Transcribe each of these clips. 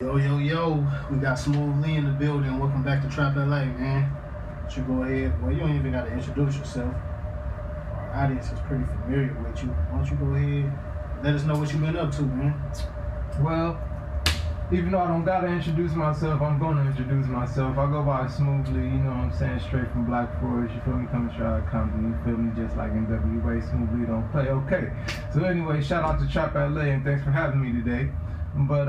Yo, yo, yo, we got Smooth Lee in the building. Welcome back to Trap LA, man. You go ahead. Well, you don't even got to introduce yourself. Our audience is pretty familiar with you. Why don't you go ahead, let us know what you've been up to, man. Well, even though I don't gotta introduce myself, I'm gonna introduce myself. I go by Smoothly, you know what I'm saying, straight from Black Forest, you feel me, coming straight out of Compton, you feel me, just like NWA, Smoothly don't play, okay. So anyway, shout out to Trap LA and thanks for having me today. But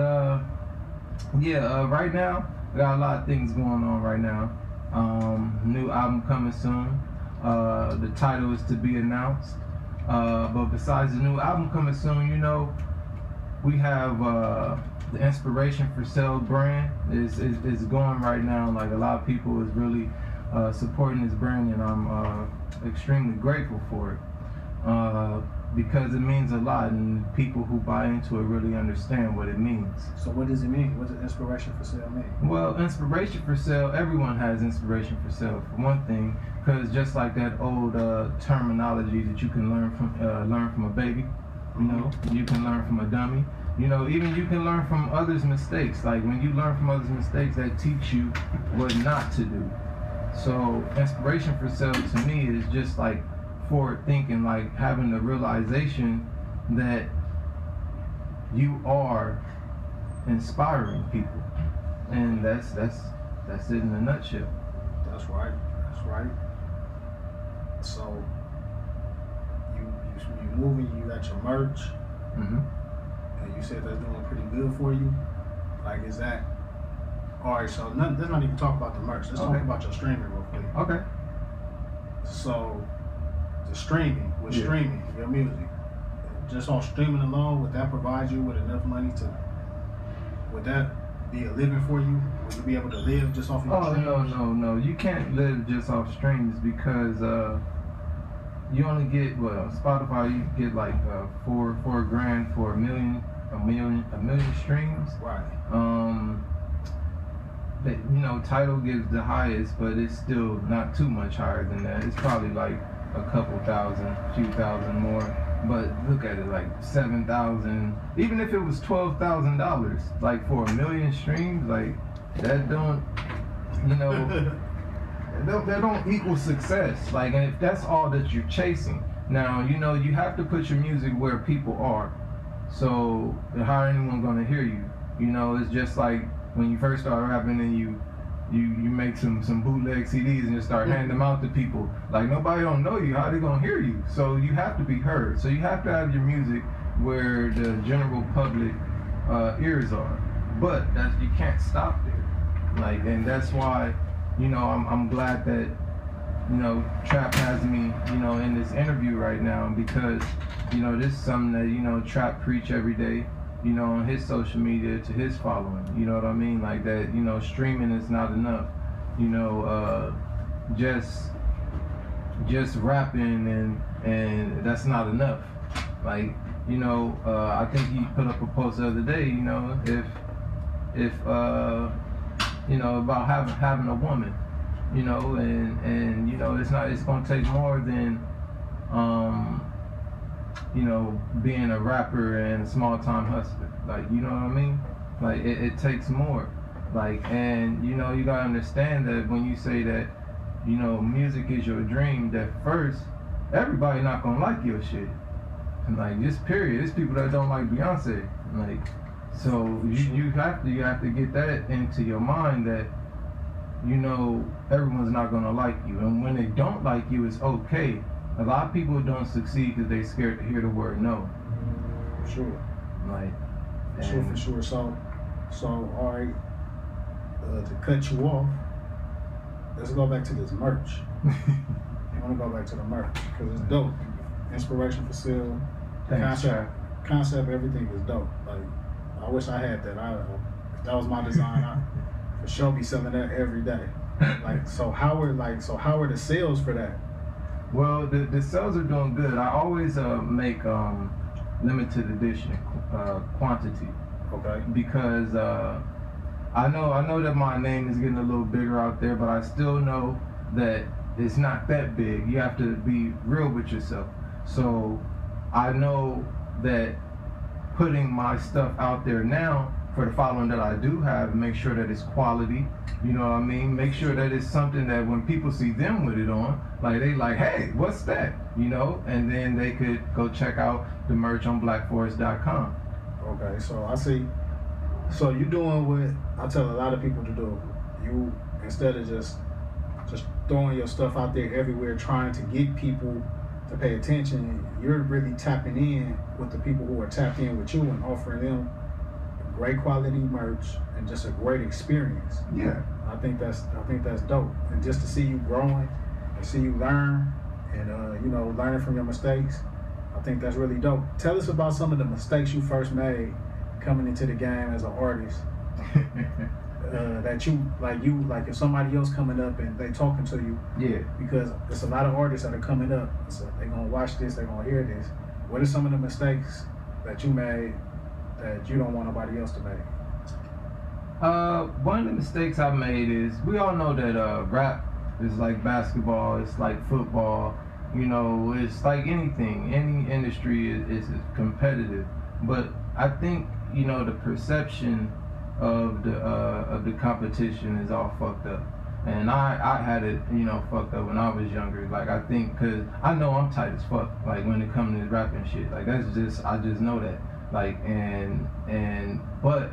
right now, I got a lot of things going on right now. New album coming soon. The title is to be announced. But besides the new album coming soon, you know, we have the Inspiration for Sale brand is going right now. Like a lot of people is really supporting this brand, and I'm extremely grateful for it because it means a lot, and people who buy into it really understand what it means. So what does it mean? What does Inspiration for Sale mean? Well, Inspiration for Sale, everyone has Inspiration for Sale for one thing, because just like that old terminology that you can learn from a baby, you know, you can learn from a dummy. You know, even you can learn from others' mistakes. Like when you learn from others' mistakes, that teach you what not to do. So Inspiration for Sale to me is just like forward thinking, like having the realization that you are inspiring people, and that's it in a nutshell. That's right. That's right. So you moving, you got your merch. Mm-hmm. And you said that's doing pretty good for you. Like, is that all right? So let's not even talk about the merch. Let's talk about your streaming real quick. Okay. So the streaming, streaming your music, just on streaming alone, would that provide you with enough money to? Would that be a living for you? Would you be able to live just off your streams? No. You can't live just off streams because you only get Spotify. You get like $4 grand for a million streams. Right. You know, Tidal gives the highest, but it's still not too much higher than that. It's probably like a couple thousand, few thousand more. But look at it, like 7,000. Even if it was $12,000, like for a million streams, like that don't, you know. They don't equal success. Like, and if that's all that you're chasing, now you know you have to put your music where people are. So how are anyone gonna hear you? You know, it's just like when you first start rapping and you make some bootleg CDs and just start handing them out to people. Like nobody don't know you. How they gonna hear you? So you have to be heard. So you have to have your music where the general public ears are. But you can't stop there. Like, and that's why. You know, I'm glad that, you know, Trap has me, you know, in this interview right now because, you know, this is something that, you know, Trap preach every day, you know, on his social media to his following. You know what I mean? Like that, you know, streaming is not enough. You know, just rapping and that's not enough. Like, you know, I think he put up a post the other day, you know, if you know, about having a woman, you know, and you know, it's gonna take more than you know, being a rapper and a small time hustler. Like, you know what I mean? Like it takes more. Like, and you know, you gotta understand that when you say that, you know, music is your dream, that first everybody not gonna like your shit. And like, just period. There's people that don't like Beyonce. Like, so you have to get that into your mind that, you know, everyone's not gonna like you, and when they don't like you, it's okay. A lot of people don't succeed because they're scared to hear the word no. For sure. Like, for sure. So all right. To cut you off, let's go back to this merch. I want to go back to the merch because it's dope. Inspiration for Sale. Concept, everything is dope. Like, I wish I had that. If that was my design, I for sure be selling that every day. Like, so how are the sales for that? Well, the sales are doing good. I always make limited edition quantity. Okay. Because I know that my name is getting a little bigger out there, but I still know that it's not that big. You have to be real with yourself. So I know that putting my stuff out there now for the following that I do have, make sure that it's quality. You know what I mean? Make sure that it's something that when people see them with it on, like they like, hey, what's that? You know, and then they could go check out the merch on blackforest.com. Okay, so I see. So you doing what I tell a lot of people to do. You, instead of just throwing your stuff out there everywhere, trying to get people to pay attention, you're really tapping in with the people who are tapped in with you and offering them great quality merch and just a great experience. Yeah. I think that's dope. And just to see you growing and see you learn and you know, learning from your mistakes, I think that's really dope. Tell us about some of the mistakes you first made coming into the game as an artist. That you like if somebody else coming up and they talking to you, yeah, because there's a lot of artists that are coming up, so they gonna watch this, they gonna hear this. What are some of the mistakes that you made that you don't want nobody else to make? One of the mistakes I made is, we all know that rap is like basketball, it's like football, you know, it's like anything, any industry is competitive. But I think, you know, the perception of the competition is all fucked up, and I had it, you know, fucked up when I was younger. Like, I think, cause I know I'm tight as fuck, like when it comes to rapping shit, like that's just, I just know that, like, but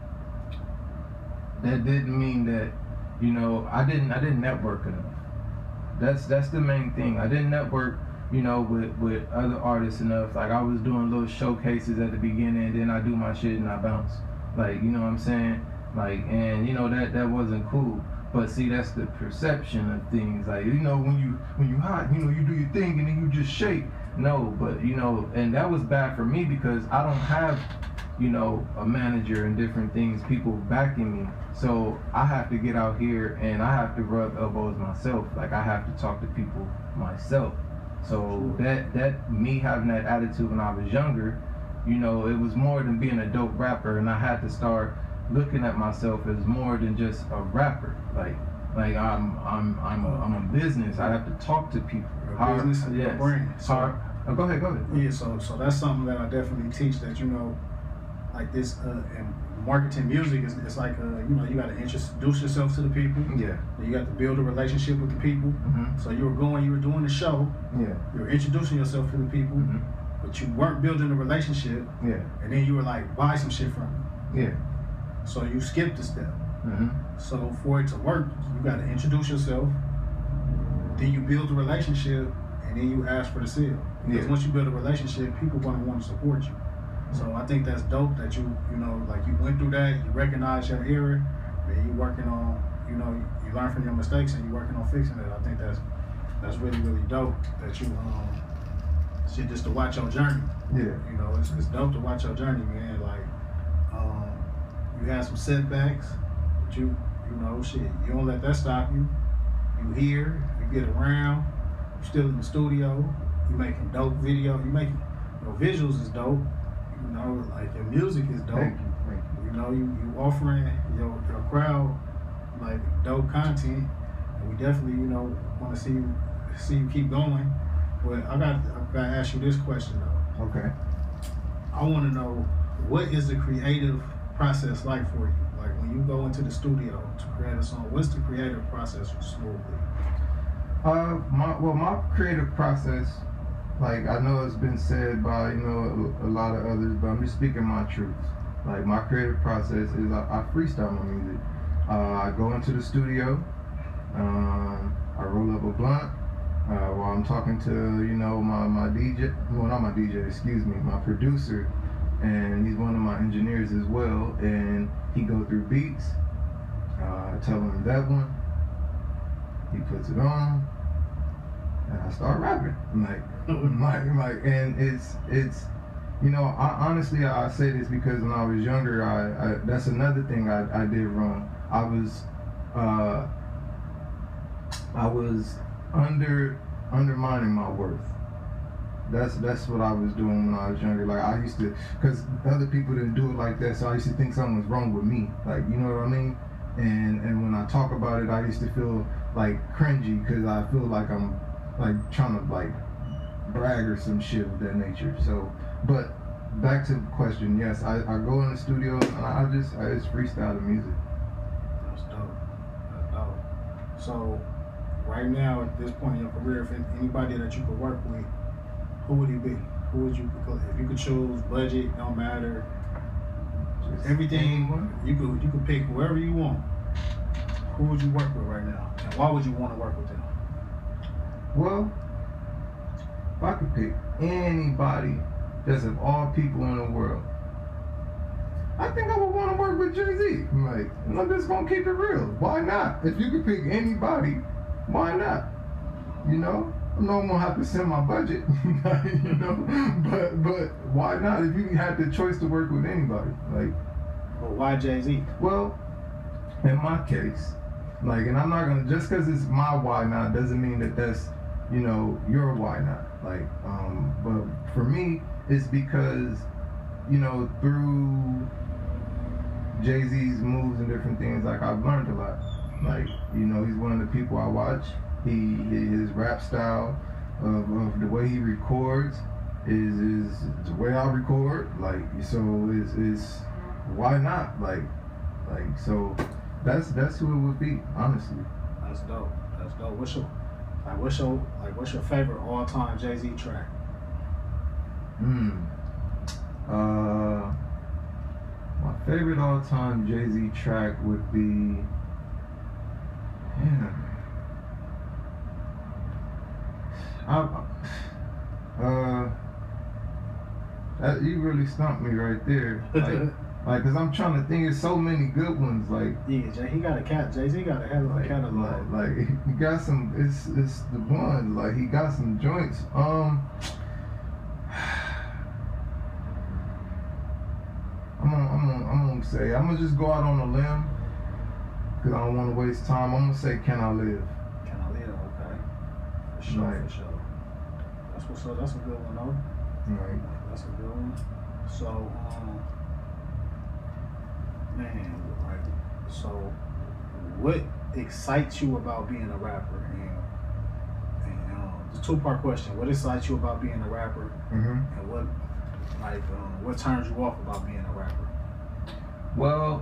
that didn't mean that, you know, I didn't network enough. That's the main thing. I didn't network, you know, with other artists enough. Like, I was doing little showcases at the beginning, and then I do my shit and I bounce. Like, you know what I'm saying? Like, and you know, that wasn't cool. But see, that's the perception of things. Like, you know, when you hot, you know, you do your thing and then you just shake. No, but you know, and that was bad for me because I don't have, you know, a manager and different things, people backing me. So I have to get out here and I have to rub elbows myself. Like, I have to talk to people myself. So that me having that attitude when I was younger, you know, it was more than being a dope rapper, and I had to start looking at myself as more than just a rapper. Like I'm a business. I have to talk to people. Your business and your brand. So, go ahead. Yeah, so that's something that I definitely teach, that, you know, like this in marketing music is, it's like you know, you got to introduce yourself to the people. Yeah. You got to build a relationship with the people. Mm-hmm. So you were doing the show. Yeah. You were introducing yourself to the people. Mm-hmm. But you weren't building a relationship. Yeah. And then you were like, buy some shit from me. Yeah. So you skipped a step. Mm-hmm. So for it to work, you got to introduce yourself. Then you build a relationship, and then you ask for the sale. Because once you build a relationship, people gonna want to support you. So I think that's dope that you know, like, you went through that, you recognize your error, and you working on, you know, you learn from your mistakes and you working on fixing it. I think that's really, really dope that you shit, just to watch your journey. Yeah. You know, it's dope to watch your journey, man. Like, you had some setbacks, but you know, shit, you don't let that stop you. You here, you get around, you still in the studio, you making dope video, you making, your visuals is dope, you know, like your music is dope. Thank you. You know, you offering your crowd like dope content, and we definitely, you know, want to see you keep going. But I gotta ask you this question though. Okay. I want to know, what is the creative process like for you? Like, when you go into the studio to create a song, what's the creative process smoothly? My creative process, like, I know it's been said by, you know, a lot of others, but I'm just speaking my truth. Like, my creative process is I freestyle my music. I go into the studio, I roll up a blunt while I'm talking to, you know, my DJ, well, not my DJ, excuse me, my producer, and he's one of my engineers as well, and he go through beats. I tell him that one, he puts it on, and I start rapping. And it's, you know, honestly, I say this because when I was younger, I that's another thing I did wrong. I was undermining my worth. That's what I was doing when I was younger. Like, I used to, because other people didn't do it like that, so I used to think something was wrong with me. Like, you know what I mean? And when I talk about it, I used to feel like cringy because I feel like I'm like trying to like brag or some shit of that nature. So, but back to the question. Yes, I go in the studio and I just freestyle the music. That's dope. That's dope. So, right now at this point in your career, if anybody that you could work with, who would he be? Who would you? If you could choose, budget don't matter. Just Everything anyone. you could pick whoever you want. Who would you work with right now, and why would you want to work with them? Well, if I could pick anybody that's of all people in the world, I think I would want to work with Jay-Z. Like, I'm just gonna keep it real. Why not? If you could pick anybody, why not? You know, I know I'm gonna have to send my budget, you know, but why not? If you had the choice to work with anybody, like. But why Jay-Z? Well, in my case, like, and I'm not gonna, just because it's my why not doesn't mean that that's, you know, your why not. Like, but for me, it's because, you know, through Jay-Z's moves and different things, like, I've learned a lot. Like, you know, he's one of the people I watch. His rap style of the way he records is the way I record. Like, so is why not? Like, so that's who it would be, honestly. That's dope. That's dope. What's your favorite all-time Jay-Z track? My favorite all-time Jay-Z track would be, you really stumped me right there. Like, cause I'm trying to think of so many good ones. Like, yeah, Jay-Z got a hell of a catalog. Like he got some. It's the ones. Like, he got some joints. I'm gonna say, I'm gonna just go out on a limb, cause I don't want to waste time. I'm gonna say, Can I Live? Can I Live? Okay. For sure, Right. for sure. That's what's up. That's a good one, though. Right. That's a good one. So, man, like, so what excites you about being a rapper? And it's a two-part question. What excites you about being a rapper? Mm-hmm. And what turns you off about being a rapper? Well,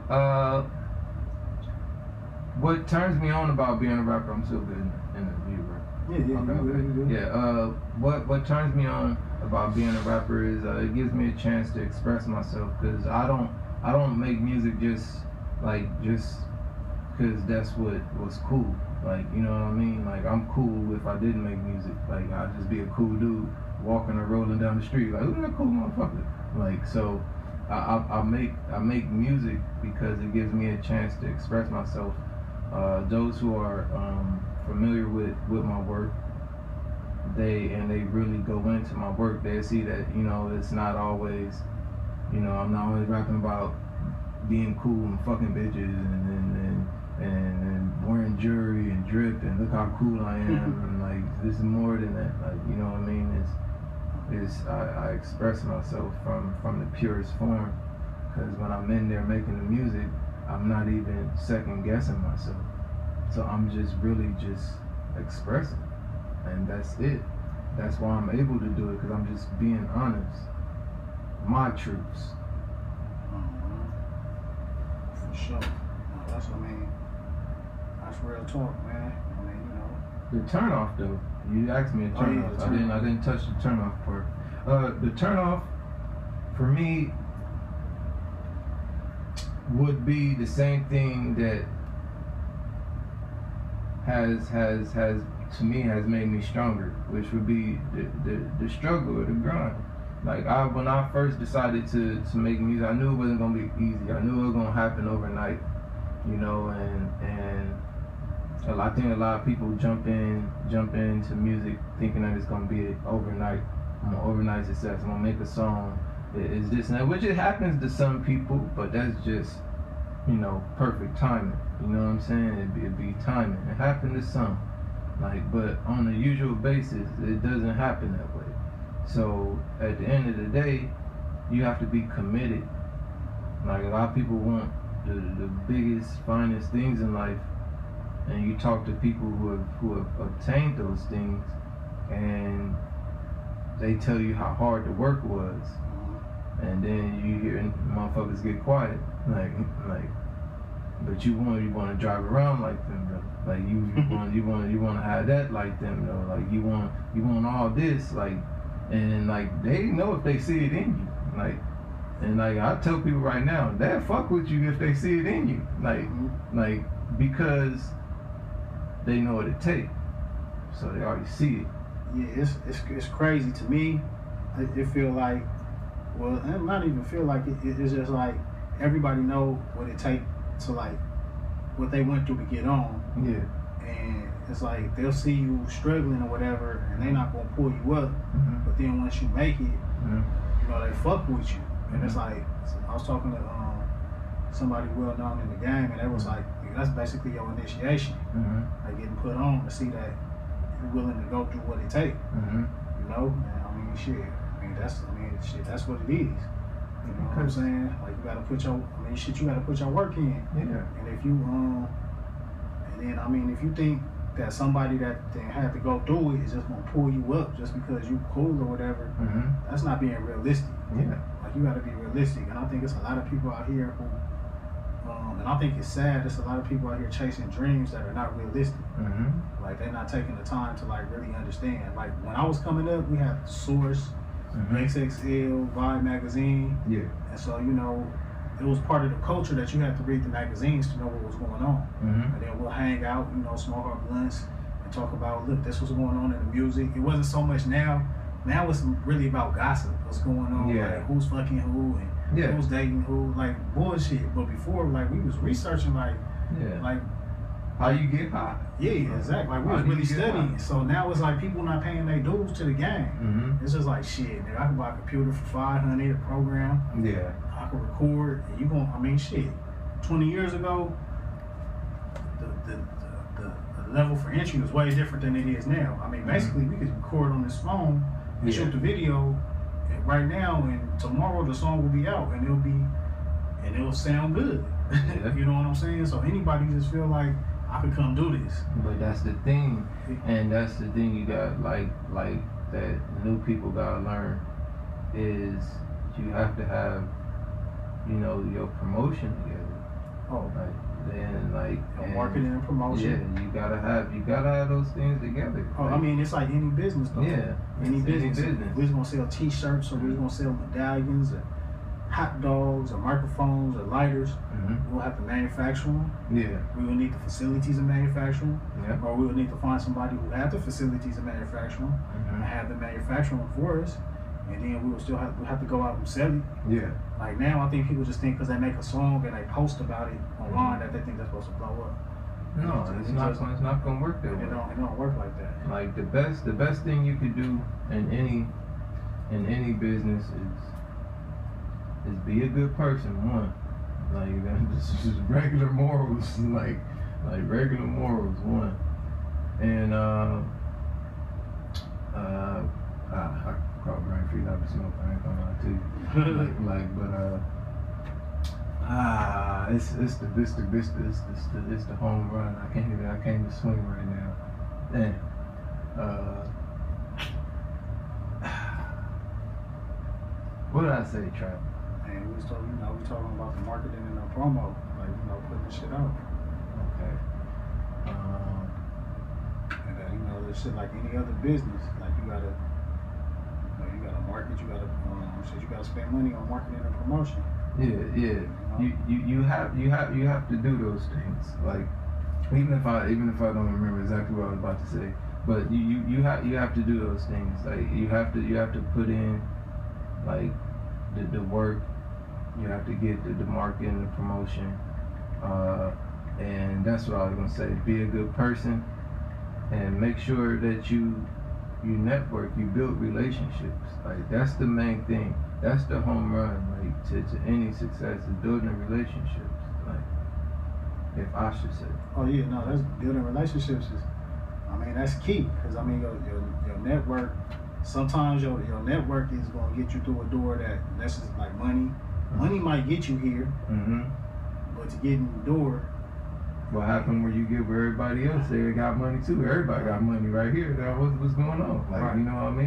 what turns me on about being a rapper? I'm still good in the view, right? Yeah. What turns me on about being a rapper is it gives me a chance to express myself, because I don't make music just because that's what was cool. Like, you know what I mean? Like, I'm cool if I didn't make music. Like, I'd just be a cool dude walking or rolling down the street. Like, who's that cool motherfucker? Like, so I make music because it gives me a chance to express myself. Those who are familiar with my work, they really go into my work, they see that, you know, it's not always, you know, I'm not always rapping about being cool and fucking bitches and wearing jewelry and drip and look how cool I am and like, this is more than that. Like, you know what I mean? I express myself from the purest form, because when I'm in there making the music, I'm not even second guessing myself. So I'm just really just expressing, and that's it. That's why I'm able to do it, because I'm just being honest. My truths. For sure. No, that's real talk, man. I mean, you know. The turnoff, though. You asked me a turnoff. The I didn't touch the turnoff part. The turnoff for me would be the same thing that has to me has made me stronger, which would be the struggle or the grind. Like, when I first decided to make music, I knew it wasn't gonna be easy. I knew it was gonna happen overnight, you know, and I think a lot of people jump into music thinking that it's gonna be overnight. I'm an overnight success. I'm gonna make a song. It's this and that, which it happens to some people, but that's just, you know, perfect timing. You know what I'm saying? It'd be timing. It happened to some, like, but on a usual basis, it doesn't happen that way. So at the end of the day, you have to be committed. Like, a lot of people want the biggest, finest things in life, and you talk to people who have obtained those things, and they tell you how hard the work was. and then you hear motherfuckers get quiet, like, but you want to drive around like them, though. Like you want to have that like them, though. Like you want all this, like, and like they know if they see it in you, like, and like I tell people right now, they'll fuck with you if they see it in you, like because they know what it takes, so they already see it. Yeah, it's crazy to me. It feel like, well, and not even feel like it's just like everybody know what it takes to like what they went through to get on. Yeah. And it's like they'll see you struggling or whatever, and they're not gonna pull you up. But then once you make it, you know, they fuck with you. And it's like, I was talking to somebody well known in the game, and they was like, that's basically your initiation. Like getting put on to see that you're willing to go through what it takes. You know, and I mean, shit. That's what it is. You know what I'm saying? Like you gotta put you gotta put your work in. Yeah. And if you and then I mean, if you think that somebody that had to go through it is just gonna pull you up just because you cool or whatever, that's not being realistic. Yeah. Like you gotta be realistic, and I think it's a lot of people out here who, and I think it's sad. There's a lot of people out here chasing dreams that are not realistic. Like they're not taking the time to like really understand. Like when I was coming up, we had Source, XXL, Vibe magazine. Yeah. And so, you know, it was part of the culture that you had to read the magazines to know what was going on. And then we'll hang out, you know, smoke our blunts and talk about, look, this was going on in the music. It wasn't so much now. Now it's really about gossip. What's going on? Yeah. Like who's fucking who and who's dating who, like bullshit. But before, like we was researching like how you get hot. Yeah, exactly. Like we was really studying. So now it's like people not paying their dues to the game. It's just like shit, nigga. I can buy a computer for $500 a program. Yeah. I can record, and you gon' I mean, shit. 20 years ago, the level for entry was way different than it is now. I mean, basically, we could record on this phone and shoot the video right now, and tomorrow the song will be out, and it'll sound good. You know what I'm saying? So anybody just feel like I could come do this. But that's the thing, and that's the thing you got like that new people gotta learn is you have to have, you know, your promotion together. Oh, and marketing and promotion. Yeah, you gotta have those things together. Oh, I mean, it's like any business though. Yeah, any business. We're just gonna sell T-shirts, or we're gonna sell medallions, or hot dogs, or microphones, or lighters. We'll have to manufacture them. Yeah. We will need the facilities to manufacture them. Yeah. Or we will need to find somebody who have the facilities to manufacture them and have them manufacture them for us. And then we will still have to go out and sell it. Yeah. Like now, I think people just think because they make a song and they post about it online that they think that's supposed to blow up. No, it's not gonna work that way. It don't work like that. Like the best thing you could do in any business is be a good person. One, like just regular morals, like regular morals. One, and I call brain free, not be smoking. I ain't gonna lie to you. It's the home run. I can't even swing right now. Damn. What did I say, Trap? And we talking about the marketing and the promo, like putting the shit out. Okay. And this shit like any other business, like you gotta market, you gotta spend money on marketing and promotion. Yeah. You have to do those things. Like even if I don't remember exactly what I was about to say, but you have to do those things. Like you have to put in like the work. You have to get the marketing, the promotion, and that's what I was gonna say. Be a good person, and make sure that you network, you build relationships. Like that's the main thing. That's the home run, like to any success is building relationships. Like if I should say. Oh yeah, no, that's building relationships that's key. Because your network. Sometimes your network is gonna get you through a door that's just like money. Money might get you here, but to get in the door. What happened where you get where everybody else they got money too? Everybody got money right here. What's going on? Like, right. You know what I mean? For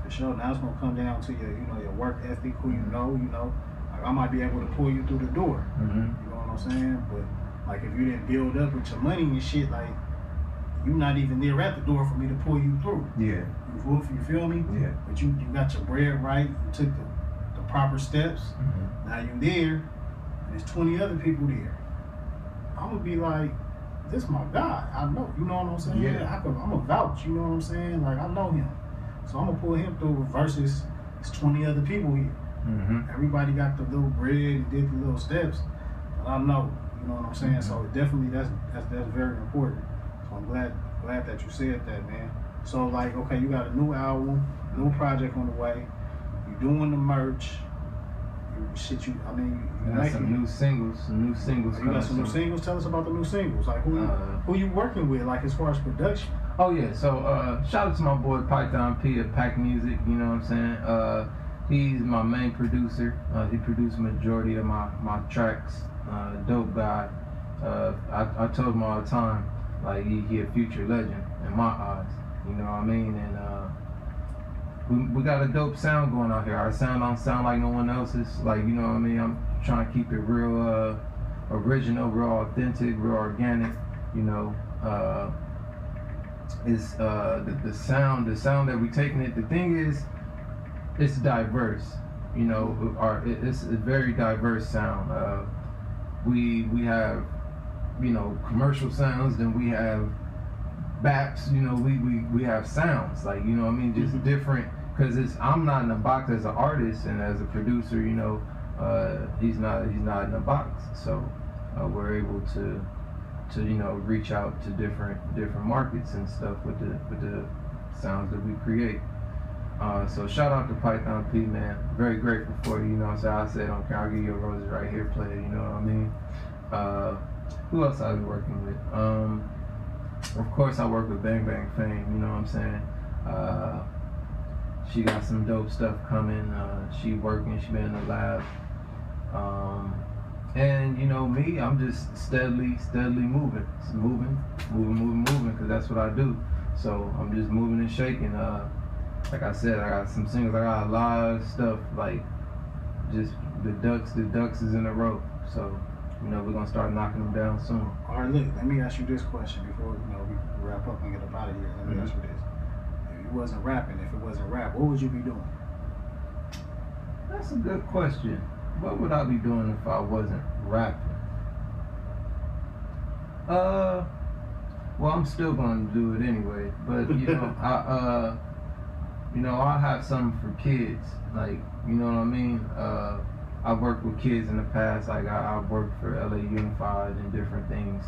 For sure. Now it's gonna come down to your, your work ethic, who you know. Like I might be able to pull you through the door. Mm-hmm. You know what I'm saying? But like if you didn't build up with your money and shit, like you're not even there at the door for me to pull you through. Yeah. You feel me? Yeah. But you got your bread right. You took the proper steps. Mm-hmm. Now you there, and there's 20 other people there. I'm gonna be like, this my guy. I know. You know what I'm saying? Yeah. I'm a vouch. You know what I'm saying? Like I know him, so I'm gonna pull him through. Versus it's 20 other people here. Mm-hmm. Everybody got the little bread and did the little steps. But I know. You know what I'm saying? So definitely that's very important. So I'm glad that you said that, man. So like, okay, you got a new album, new project on the way. You doing the merch. You got some new singles. You got some new singles. Tell us about the new singles. Like who you working with? Like as far as production. Oh yeah. So shout out to my boy Python P at Pack Music. You know what I'm saying? He's my main producer. He produced majority of my tracks. Dope guy. I told him all the time, like he a future legend in my eyes. You know what I mean? And we got a dope sound going out here. Our sound don't sound like no one else's. Like, you know what I mean? I'm trying to keep it real original, real authentic, real organic. You know, it's the sound that we taking it. The thing is, it's diverse. You know, it's a very diverse sound. We have, you know, commercial sounds, then we have baps, you know, we have sounds, like, you know what I mean, just different, because I'm not in a box as an artist and as a producer, you know, he's not in a box, so we're able to you know, reach out to different markets and stuff with the sounds that we create. So shout out to Python P, man. Very grateful for you, you know what I'm saying? I said, okay, I'll give you a roses right here, player, you know what I mean? Who else I've been working with? Of course I work with Bang Bang Fame, you know what I'm saying? She got some dope stuff coming. She working, she been in the lab. And you know me, I'm just steadily moving, because that's what I do. So I'm just moving and shaking. Like I said, I got some singles, I got a lot of stuff, like just the ducks is in a row. So, you know, we're gonna start knocking them down soon. All right, look, let me ask you this question before, you know, we wrap up and get up out of here. Let me ask you this. If you wasn't rapping, if it wasn't rap, what would you be doing? That's a good question. What would I be doing if I wasn't rapping? Well, I'm still gonna do it anyway, but you know, I have something for kids, like, you know what I mean? I've worked with kids in the past, like I've worked for LA Unified and different things.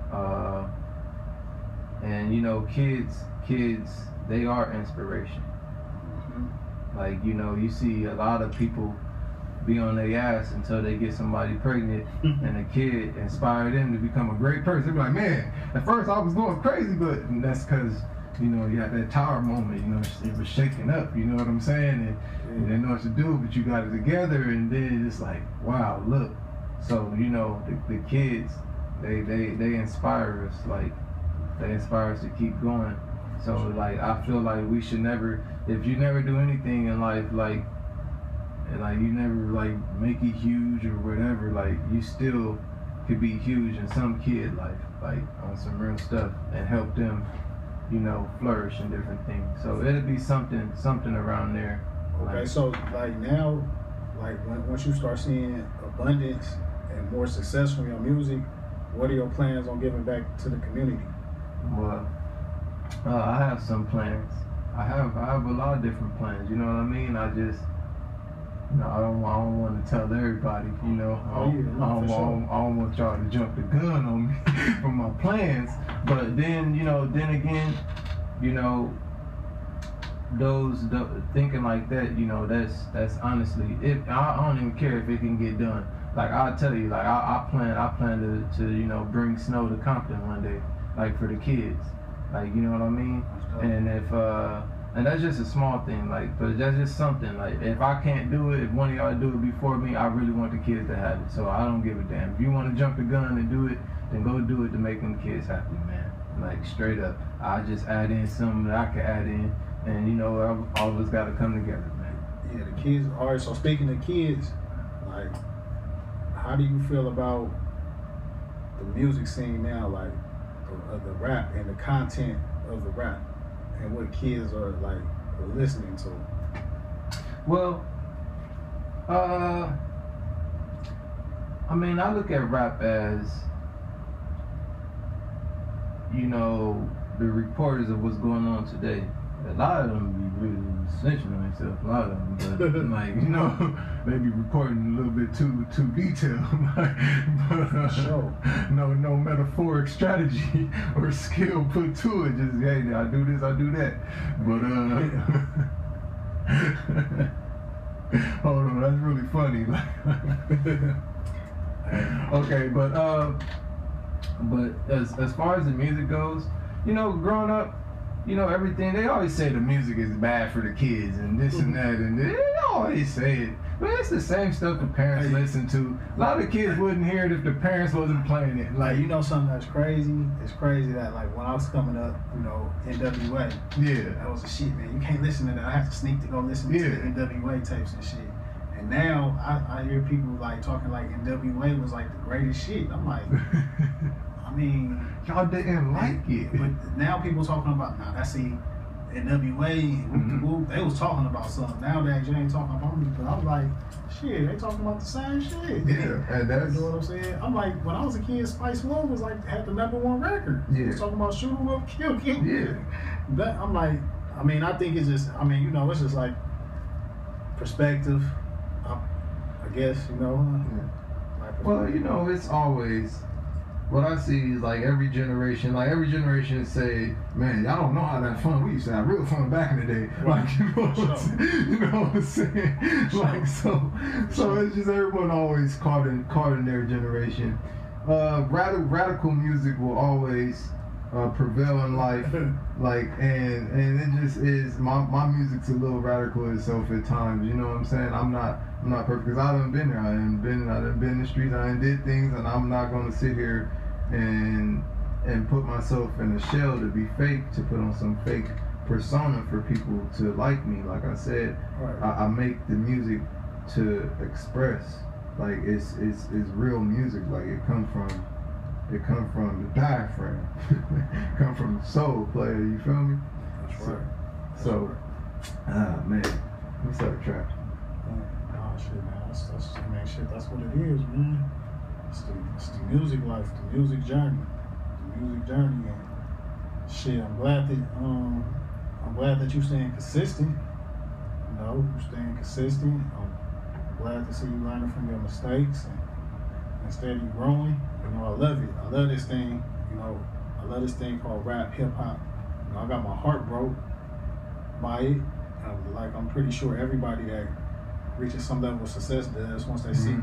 And you know, kids, they are inspiration. Like, you know, you see a lot of people be on their ass until they get somebody pregnant and a kid inspire them to become a great person. They be like, man, at first I was going crazy, but that's because, you know, you had that tower moment, you know, it was shaking up, you know what I'm saying? And you didn't know what to do, but you got it together, and then it's like, wow, look. So, you know, the kids, they inspire us, like, they inspire us to keep going. So, like, I feel like we should never, if you never do anything in life, like you never, like, make it huge or whatever, like, you still could be huge in some kid life, like, on some real stuff, and help them, you know, flourish in different things. So it'll be something around there. Okay, so like now, like once you start seeing abundance and more success from your music, what are your plans on giving back to the community? Well, I have some plans. I have a lot of different plans. You know what I mean? I just, you know, I don't want to tell everybody. You know, I don't want y'all to jump the gun on me for my plans. But then, you know, then again, you know, those thinking like that, you know, that's honestly, I don't even care if it can get done. Like, I'll tell you, like, I plan to you know, bring snow to Compton one day, like, for the kids, like, you know what I mean? And if and that's just a small thing, like, but that's just something, like, if I can't do it, if one of y'all do it before me, I really want the kids to have it. So I don't give a damn. If you want to jump the gun and do it, then go do it to make them kids happy, man. Like, straight up. I just add in something that I can add in, And you know, all of us got to come together, man. Yeah, the kids. All right. So speaking of kids, like, how do you feel about the music scene now, like the rap and the content of the rap, and what kids are like listening to? Well, I mean, I look at rap as, you know, the reporters of what's going on today. A lot of them be really snitching on themselves, a lot of them, but like, you know, they be reporting a little bit too detailed. But, Sure. No metaphoric strategy or skill put to it. Just, hey, I do this, I do that. But hold on, that's really funny. Okay, but as far as the music goes, you know, growing up, you know, everything, they always say the music is bad for the kids and this and that, and they always say it. But it's the same stuff the parents listen to. A lot of kids wouldn't hear it if the parents wasn't playing it. Like, you know something that's crazy? It's crazy that, like, when I was coming up, you know, NWA. Yeah. That was the shit, man. You can't listen to that. I have to sneak to go listen to the NWA tapes and shit. And now I hear people, like, talking like NWA was, like, the greatest shit. I'm like, I mean... Y'all didn't like it. But now people talking about, nah, that's the NWA, they was talking about something. Nowadays, you ain't talking about me, but I'm like, shit, they talking about the same shit. Yeah, and that's... You know what I'm saying? I'm like, when I was a kid, Spice One was like, had the #1 record. Yeah. He was talking about shoot 'em up, kill. Yeah. That, I'm like, I mean, I think it's just, I mean, you know, it's just like perspective, I guess, you know. Well, you know, it's always... What I see is like every generation say, man, y'all don't know how to have fun. We used to have real fun back in the day. Like, you know what I'm saying? Like, so it's just everyone always caught in their generation. Radical music will always prevail in life. Like, and it just is, my music's a little radical itself at times. You know what I'm saying? I'm not perfect because I done been there. I done been in the streets. I done did things, and I'm not gonna sit here and put myself in a shell to be fake, to put on some fake persona for people to like me. Like I said, I make the music to express. Like it's real music. Like it come from the diaphragm. Come from the soul player. You feel me? That's right. So, man, we started track. Oh shit, man. That's what it is, man. It's the music life, the music journey, and shit. I'm glad that you staying consistent. You know, you staying consistent. I'm glad to see you learning from your mistakes and steady growing. You know, I love it. I love this thing. You know, I love this thing called rap, hip hop. You know, I got my heart broke by it. I'm pretty sure everybody that reaches some level of success does once they see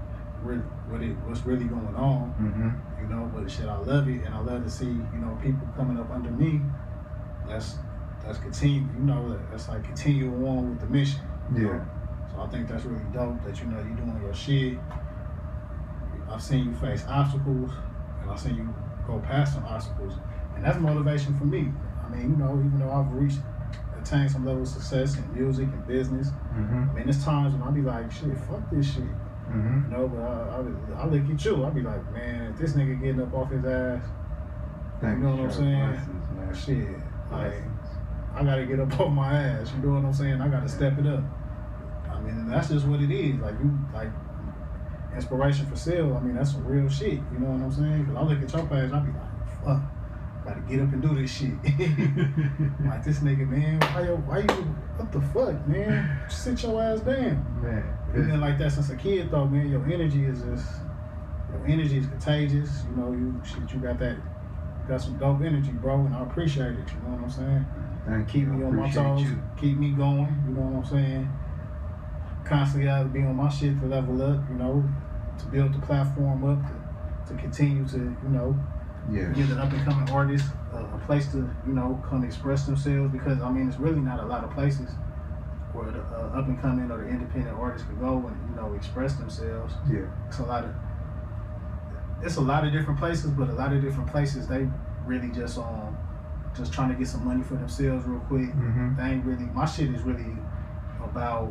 what's really going on. You know, but shit, I love it, and I love to see, you know, people coming up under me. That's continue. You know, that's like continue on with the mission. You know? So I think that's really dope that, you know, you doing your shit. I've seen you face obstacles, and I've seen you go past some obstacles, and that's motivation for me. I mean, you know, even though I've attained some level of success in music and business, I mean, there's times when I be like, shit, fuck this shit. You know, but I look at you, I be like, man, if this nigga getting up off his ass, you know what I'm saying? Shit, like, I gotta get up on my ass, you know what I'm saying? I gotta step it up. I mean, that's just what it is. Like, inspiration for sale, I mean, that's some real shit, you know what I'm saying? Because I look at your page, I be like, fuck, gotta get up and do this shit. Like, this nigga, man, why you, what the fuck, man? Sit your ass down. Man. You've been like that since a kid, though, man. Your energy is contagious. You know, you got some dope energy, bro, and I appreciate it. You know what I'm saying? Keep me on my toes, keep me going. You know what I'm saying? Constantly gotta be on my shit to level up. You know, to build the platform up, to continue to, you know, give an up and coming artist a place to, you know, come express themselves. Because I mean, it's really not a lot of places where the up and coming or the independent artists could go and, you know, express themselves. It's a lot of different places, but a lot of different places they really just just trying to get some money for themselves real quick. Mm-hmm. They ain't really, my shit is really about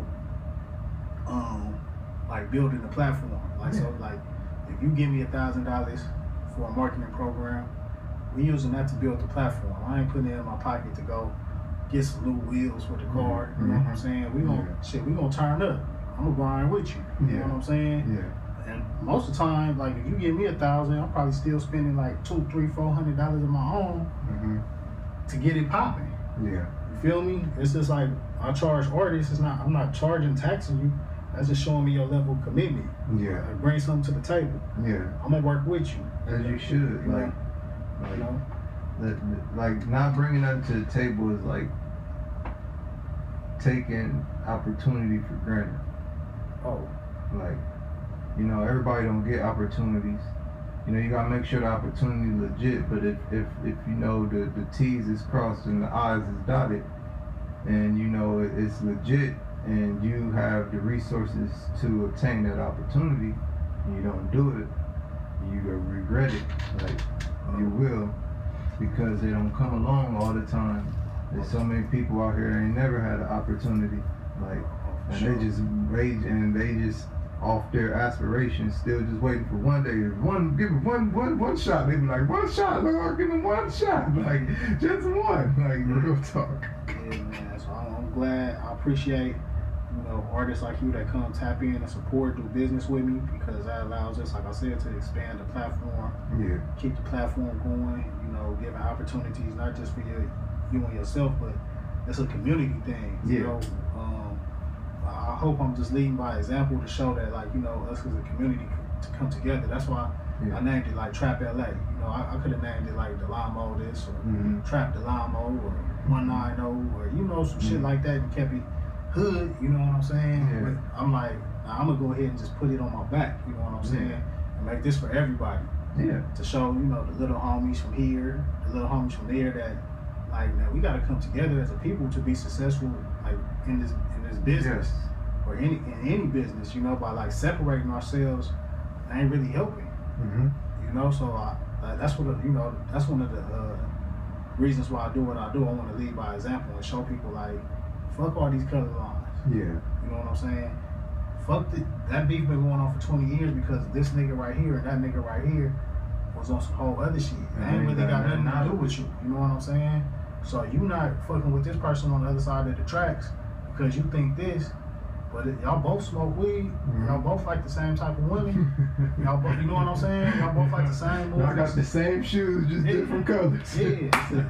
like building a platform. Like, so like if you give me $1,000 for a marketing program, we using that to build the platform. I ain't putting it in my pocket to go get some new wheels for the car. You know what I'm saying? We gonna turn up. I'm gonna grind with you. You know what I'm saying? Yeah. And most of the time, like if you give me $1,000, I'm probably still spending like $200, $300, $400 of my own to get it popping. Yeah. You feel me? It's just like I charge artists. I'm not charging, taxing you. That's just showing me your level of commitment. Yeah. Like, bring something to the table. Yeah. I'm gonna work with you. As you should. Like, you know? Like not bringing nothing to the table is like taking opportunity for granted. Oh. Like, you know, everybody don't get opportunities. You know, you gotta make sure the opportunity is legit. But if you know the T's is crossed and the I's is dotted, and you know it's legit, and you have the resources to obtain that opportunity, and you don't do it, you gonna regret it. Like, you will, because they don't come along all the time. There's so many people out here that ain't never had an opportunity, like, and they just rage and they just off their aspirations, still just waiting for one day. Give them one shot. They be like, one shot, Lord, give them one shot, like just one, like real talk. Yeah, man. So I'm glad. I appreciate, you know, artists like you that come tap in and support, do business with me, because that allows us, like I said, to expand the platform. Yeah. Keep the platform going. You know, giving opportunities not just for you and yourself, but it's a community thing. Yeah. You know, I hope I'm just leading by example to show that, like, you know, us as a community to come together. That's why I named it like Trap LA. You know, I could have named it like Delamo this or Trap Delamo or 190 or, you know, some shit like that and kept it hood. You know what I'm saying? Yeah. But I'm like, nah, I'm gonna go ahead and just put it on my back. You know what I'm saying? And make this for everybody. Yeah. To show, you know, the little homies from here, the little homies from there, that like, man, we gotta come together as a people to be successful, like in this business. Yes. Or in any business, you know, by like separating ourselves, ain't really helping. You know, so that's what, you know, that's one of the reasons why I do what I do. I want to lead by example and show people, like, fuck all these color lines. Yeah. You know what I'm saying? Fuck that beef been going on for 20 years because this nigga right here and that nigga right here was on some whole other shit. It ain't really got nothing to do with you. You know what I'm saying? So you not fucking with this person on the other side of the tracks because you think this. But y'all both smoke weed. Y'all both like the same type of women. Y'all both, you know what I'm saying? Y'all both like the same movies. Y'all got the same shoes, just different colors. Yeah,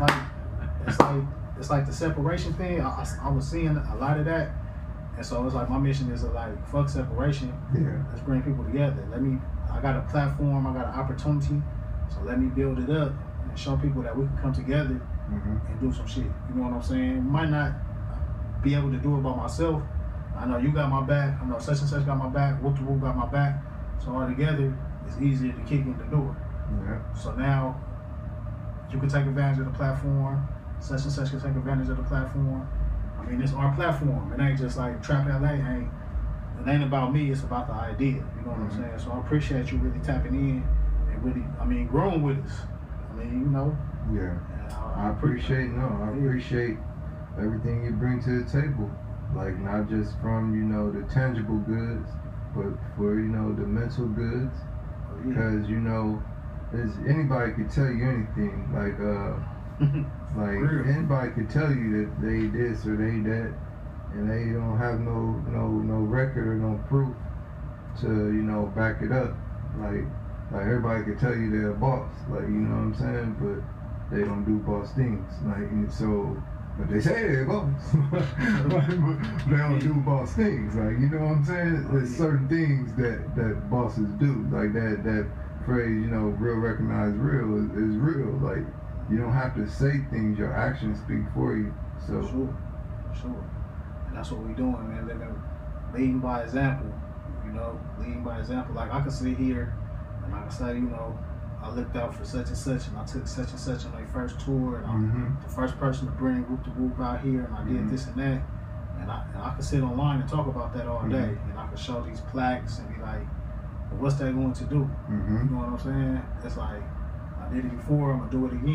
it's like the separation thing. I was seeing a lot of that, and so it's like my mission is to like fuck separation. Yeah. Let's bring people together. I got a platform. I got an opportunity. So let me build it up and show people that we can come together and do some shit. You know what I'm saying? Might not be able to do it by myself. I know you got my back. I know such and such got my back. Whoop the whoop got my back. So all together, it's easier to kick in the door. Yeah. So now you can take advantage of the platform. Such and such can take advantage of the platform. I mean, it's our platform. It ain't just like Trap LA. It ain't about me. It's about the idea. You know what I'm saying? So I appreciate you really tapping in and really, I mean, growing with us. I mean, you know. Yeah. I appreciate everything you bring to the table. Like, not just from, you know, the tangible goods, but for, you know, the mental goods. Because, you know, anybody could tell you anything. Like, anybody could tell you that they this or they that, and they don't have no record or no proof to, you know, back it up. Like everybody could tell you they're a boss. Like, you know what I'm saying? But they don't do boss things. Like, and so. But they say they're boss. They don't do boss things. Like, you know what I'm saying? There's certain things that bosses do. Like that phrase, you know, real recognize real is real. Like, you don't have to say things, your actions speak for you. So Sure. And that's what we're doing, man. Leading by example. You know, leading by example. Like, I can sit here and I can say, you know, I looked out for such and such, and I took such and such on their first tour, and I'm the first person to bring Whoop the Whoop out here, and I did this and that, and I could sit online and talk about that all day, and I could show these plaques and be like, well, what's that going to do? You know what I'm saying? It's like, I did it before, I'm gonna do it again.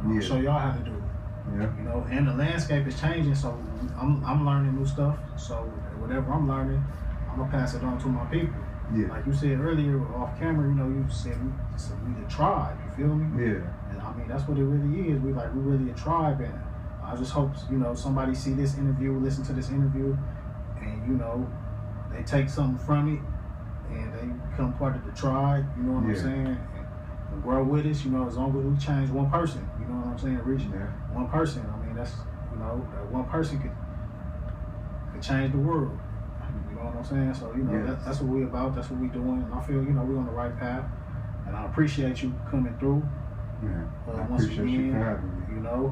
I'm gonna show y'all how to do it. Yeah. You know, and the landscape is changing, so I'm learning new stuff. So whatever I'm learning, I'm gonna pass it on to my people. Yeah. Like you said earlier off camera, you know, you said we the tribe. You feel me? Yeah. And I mean that's what it really is. We really a tribe, and I just hope somebody see this interview, listen to this interview, and they take something from it, and they become part of the tribe. You know what I'm saying? And grow with us. As long as we change one person. You know what I'm saying? Reach one person. I mean that's that one person could change the world. You know what I'm saying? So that's what we about. That's what we doing. And I feel we're on the right path. And I appreciate you coming through. Yeah. I Once appreciate again, you for having me.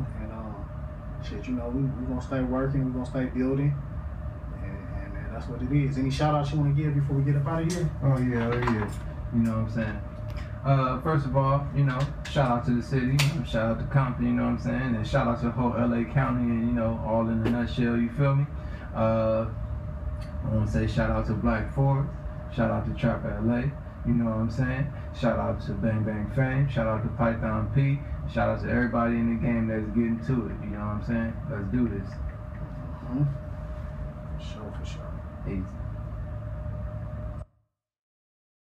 We're gonna stay working. We're gonna stay building. And man, that's what it is. Any shout outs you want to give before we get up out of here? Oh yeah. You know what I'm saying? First of all, shout out to the city, shout out to Compton, you know what I'm saying? And shout out to the whole LA County and, all in a nutshell, you feel me? I want to say shout out to Black Ford, shout out to Trap LA, you know what I'm saying? Shout out to Bang Bang Fame, shout out to Python P, shout out to everybody in the game that's getting to it, you know what I'm saying? Let's do this. For sure. Easy.